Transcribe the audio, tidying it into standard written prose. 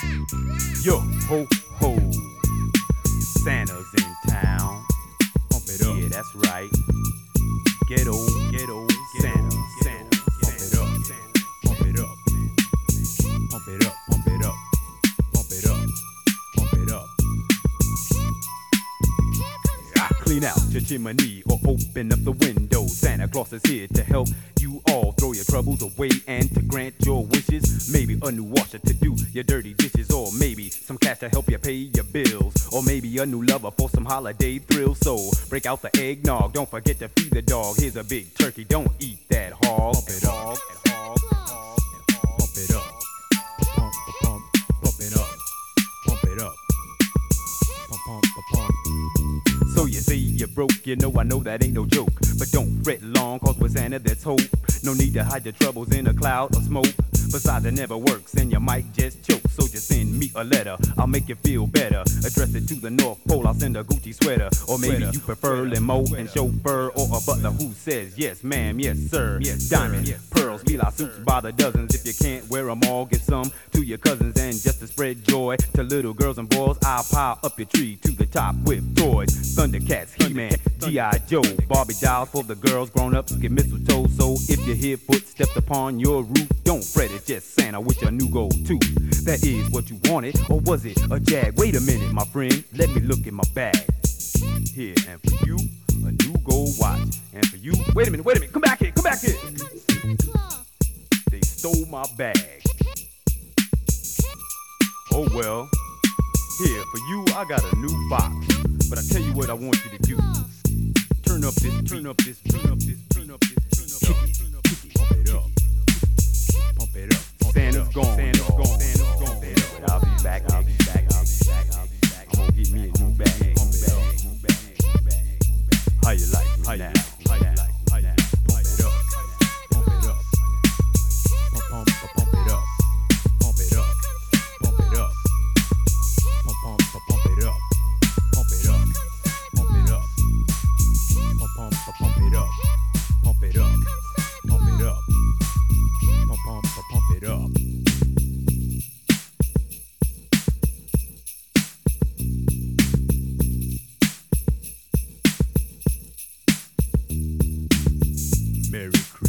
Yo, ho, ho. Santa's in town. Pump it up. Yeah, that's right. Ghetto, ghetto, Santa, Santa. Pump it up, pump it up. Pump it up, pump it up. Pump it up, pump it up. Clean out your chimney or open up the window. Santa Claus is here to help you all throw your troubles away and to grant your wishes. Maybe a new washer to do your dirty dishes, or maybe some cash to help you pay your bills, or maybe a new lover for some holiday thrills. So break out the eggnog, don't forget to feed the dog. Here's a big turkey, don't eat that hog. Pump it up, pump it up, pump, pump, pump it up, pump it up, pump, pump, pump. So you say you're broke, you know I know that ain't no joke. But don't fret long, cause with Santa there's hope. No need to hide your troubles in a cloud of smoke. Besides, it never works and you might just choke. So just send me a letter, I'll make you feel better. Address it to the North Pole, I'll send a Gucci sweater. Or maybe you prefer limo and chauffeur, or a butler who says yes ma'am, yes sir. Diamond, pearls, Fila suits by the dozens. If you can't wear them all, get some to your cousins. And just to spread joy to little girls and boys, I'll pile up your tree to the top with toys. Thundercats, He-Man, G.I. Joe, Barbie dolls for the girls, grown-ups get mistletoe. So if you hear footsteps upon your roof, don't fret, it's just Santa with your new go-to. That is what you wanted, or was it a jag? Wait a minute, my friend, let me look in my bag. Here, and for you, a new gold watch. And for you, wait a minute, come back here. They stole my bag. Oh well, here, for you, I got a new box. But I tell you what I want you to do. Turn up this, kick it, pump it up, pump it up. Santa's gone, but I'll be back, I'm gonna get me a new bag, pump it up. How you like me now? Pump it up, pump it up, pump it up, pump it up, pump it up, pump it up, pump it up, pump it up, pump it up, pump it up, pump it up, pump it up, pump it up. Merry Christmas.